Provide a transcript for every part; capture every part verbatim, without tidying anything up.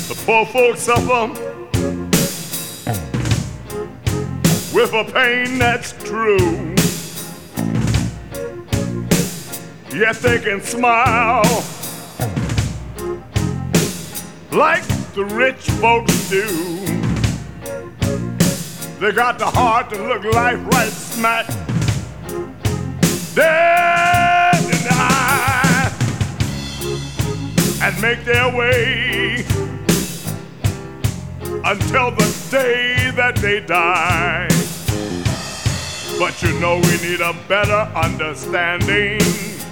The poor folks suffer with a pain that's true, yet they can smile like the rich folks do. They got the heart to look life right smack dead in the eye and make their way until the day that they die. But you know we need a better understanding.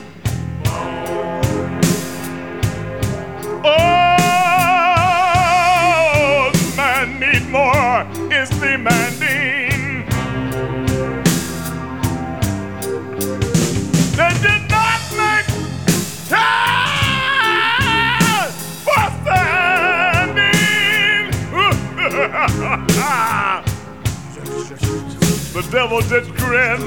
Oh, the man need more is demanding. They did not make time for standing. The devil did grin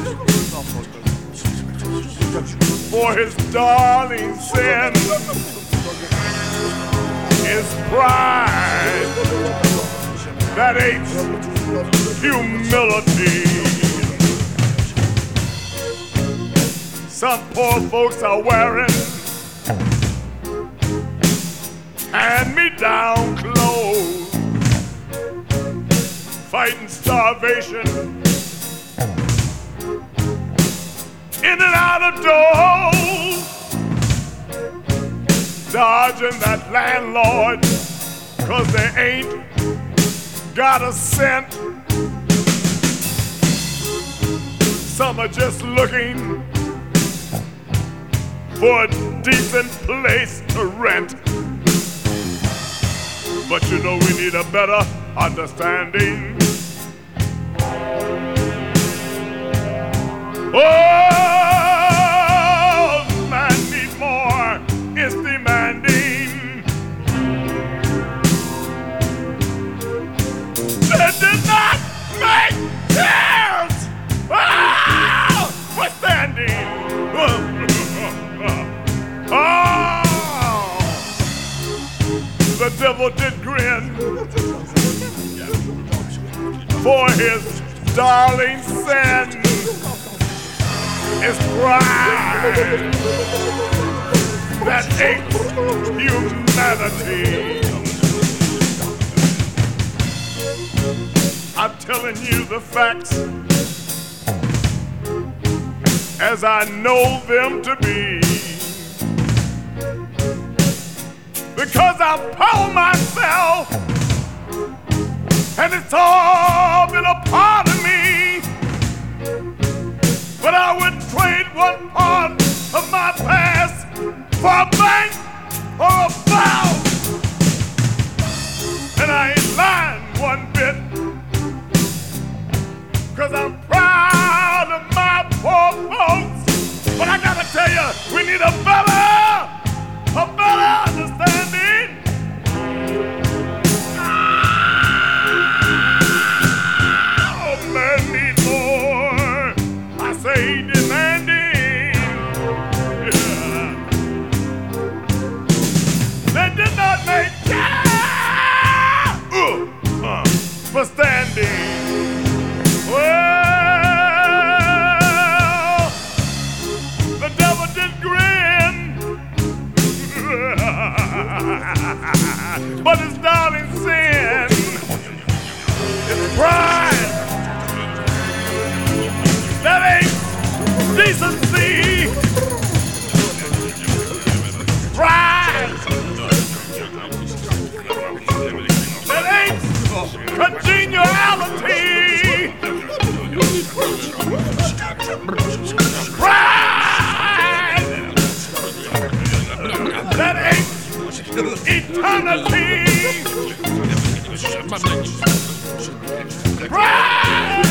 for his darling sin. His pride that ate humility. Some poor folks are wearing hand-me-down clothes, fighting starvation in and out of doors, dodging that landlord, cause they ain't got a cent. Some are just looking for a decent place to rent. But you know we need a better understanding. Oh, man need more is demanding. They did not make tears oh, for standing. Oh, the devil did grin for his darling sin. His pride that ate humanity. I'm telling you the facts as I know them to be, because I power myself and it's all been a part of me. But I wouldn't trade one part of my past for a bank or a vow. And I ain't lying one bit, cause I'm proud of my poor folks. But I gotta tell you, we need a better, a better understanding. Oh, man need more. I say demanding. Yeah. They did not make time uh, uh, for standing. Well, the devil did grin, but his darling sin, his pride that ain't decency, pride that ain't congeniality, pride that ain't eternity, pride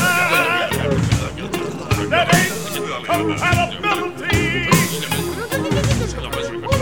that ain't compatibility.